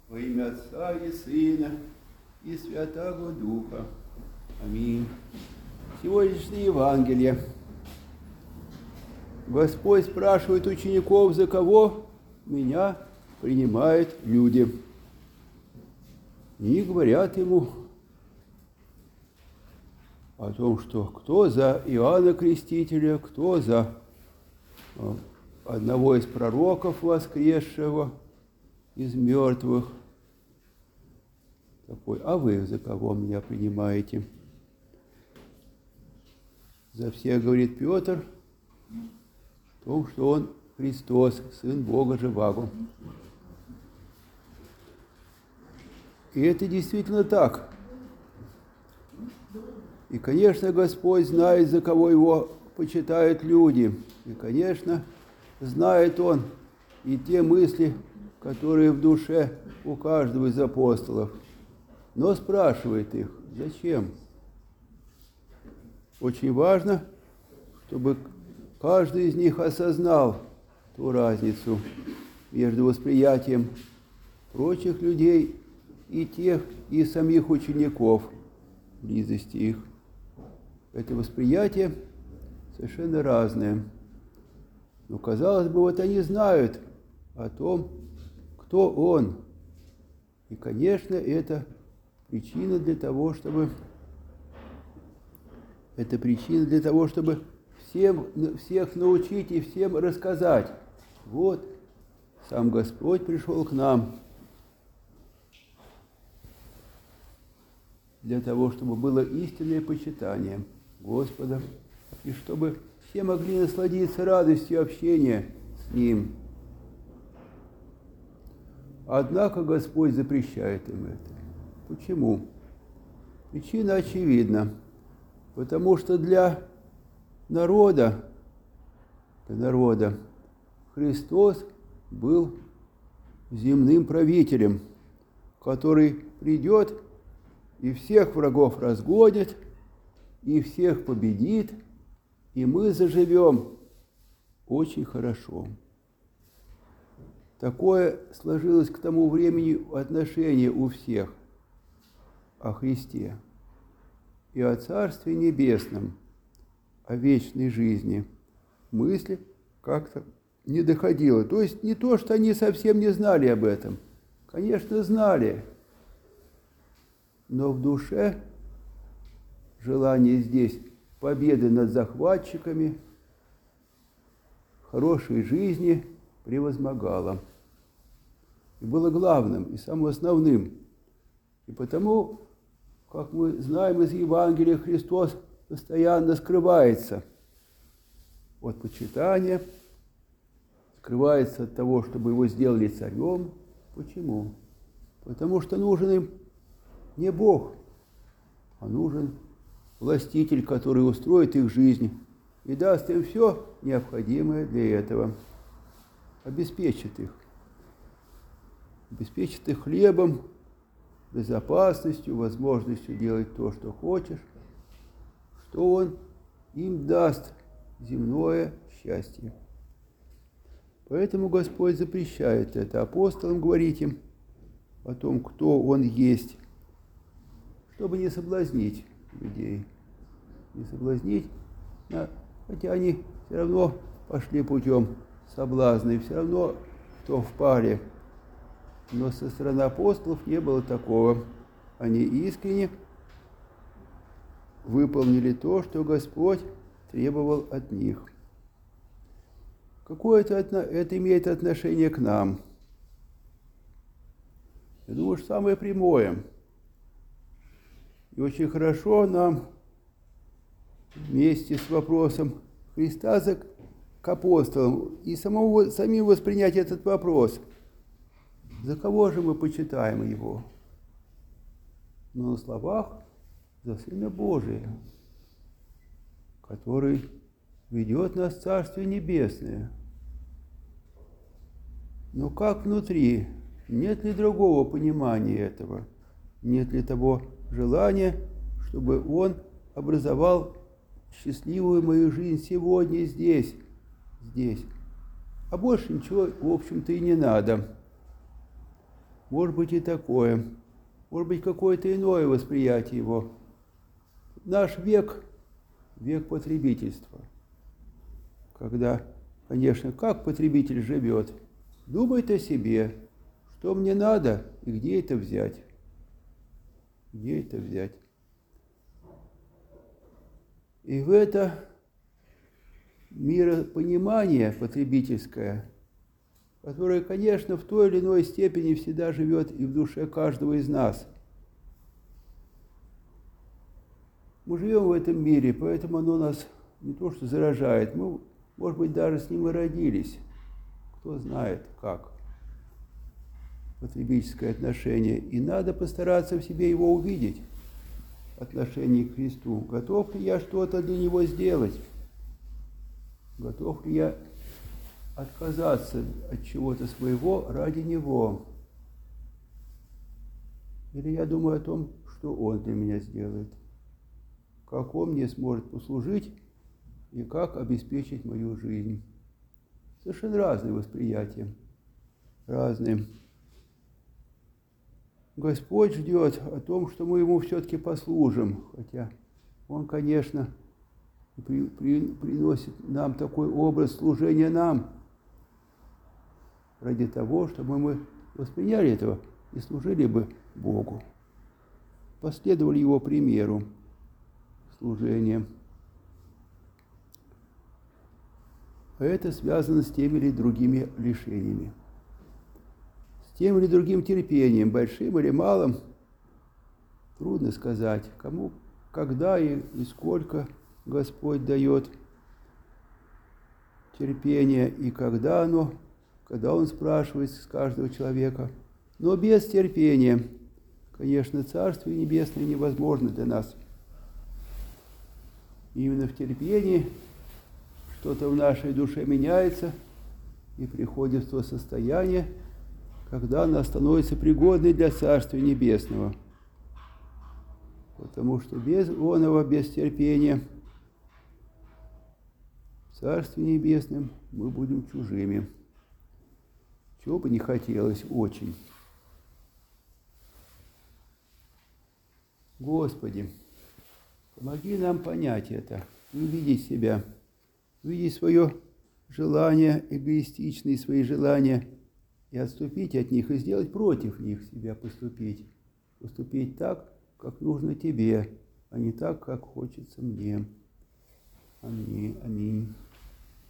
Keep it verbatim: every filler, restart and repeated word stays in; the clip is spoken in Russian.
Во имя Отца и Сына и Святаго Духа. Аминь. Сегодняшнее Евангелие. Господь спрашивает учеников, за кого меня принимают люди. И говорят ему о том, что кто за Иоанна Крестителя, кто за одного из пророков воскресшего из мертвых. Такой, а вы за кого меня принимаете? За всех, говорит Петр, в том, что он Христос, Сын Бога Живаго. И это действительно так. И, конечно, Господь знает, за кого его почитают люди. И, конечно, знает Он и те мысли, которые в душе у каждого из апостолов. Но спрашивает их, зачем? Очень важно, чтобы каждый из них осознал ту разницу между восприятием прочих людей и тех, и самих учеников, близости их. Это восприятие совершенно разное. Но, казалось бы, вот они знают о том, кто Он. И, конечно, это причина для того, чтобы это причина для того, чтобы всем, всех научить и всем рассказать. Вот, сам Господь пришел к нам для того, чтобы было истинное почитание Господа, и чтобы все могли насладиться радостью общения с Ним. Однако Господь запрещает им это. Почему? Причина очевидна. Потому что для народа, для народа Христос был земным правителем, который придет и всех врагов разгонит, и всех победит, и мы заживем очень хорошо. Такое сложилось к тому времени отношение у всех о Христе и о Царстве Небесном, о вечной жизни. Мысли как-то не доходило. То есть не то, что они совсем не знали об этом. Конечно, знали. Но в душе желание здесь победы над захватчиками, хорошей жизни превозмогало. И было главным и самым основным. И потому, как мы знаем из Евангелия, Христос постоянно скрывается от почитания, скрывается от того, чтобы его сделали царем. Почему? Потому что нужен им не Бог, а нужен властитель, который устроит их жизнь и даст им все необходимое для этого, обеспечит их, обеспечит их хлебом, безопасностью, возможностью делать то, что хочешь, что Он им даст земное счастье. Поэтому Господь запрещает это апостолам говорить им о том, кто Он есть, чтобы не соблазнить людей, не соблазнить, хотя они все равно пошли путем соблазна, и все равно в то впали. Но со стороны апостолов не было такого. Они искренне выполнили то, что Господь требовал от них. Какое это, это имеет отношение к нам? Я думаю, что самое прямое. И очень хорошо нам вместе с вопросом Христа к апостолам и самому, самим воспринять этот вопрос. За кого же мы почитаем Его? Но на словах за Сына Божия, который ведет нас в Царствие Небесное. Но как внутри? Нет ли другого понимания этого? Нет ли того желания, чтобы Он образовал счастливую мою жизнь сегодня здесь, здесь? А больше ничего, в общем-то, и не надо. может быть и такое, может быть какое-то иное восприятие его. Наш век – век потребительства, когда, конечно, как потребитель живет, думает о себе, что мне надо и где это взять. Где это взять? И в это миропонимание потребительское, которое, конечно, в той или иной степени всегда живет и в душе каждого из нас. Мы живем в этом мире, поэтому оно нас не то что заражает, мы, может быть, даже с ним и родились. Кто знает, как. Потребительское отношение. И надо постараться в себе его увидеть, отношение к Христу. Готов ли я что-то для Него сделать? Готов ли я отказаться от чего-то своего ради Него? Или я думаю о том, что Он для меня сделает? Как Он мне сможет послужить и как обеспечить мою жизнь? Совершенно разные восприятия. Разные. Господь ждет о том, что мы Ему все-таки послужим, хотя Он, конечно, при, при, приносит нам такой образ служения нам, ради того, чтобы мы восприняли этого и служили бы Богу, последовали Его примеру служения. А это связано с теми или другими лишениями. Тем или другим терпением, большим или малым, трудно сказать, кому, когда и, и сколько Господь дает терпение, и когда оно, когда Он спрашивает с каждого человека. Но без терпения, конечно, Царствие Небесное невозможно для нас. И именно в терпении что-то в нашей душе меняется и приходит в то состояние, когда она становится пригодной для Царствия Небесного. Потому что без оного, без терпения, в Царстве Небесном мы будем чужими. Чего бы не хотелось очень. Господи, помоги нам понять это, увидеть себя, увидеть свое желание, эгоистичные свои желания, и отступить от них, и сделать против них себя поступить. Поступить так, как нужно тебе, а не так, как хочется мне. Аминь. Аминь.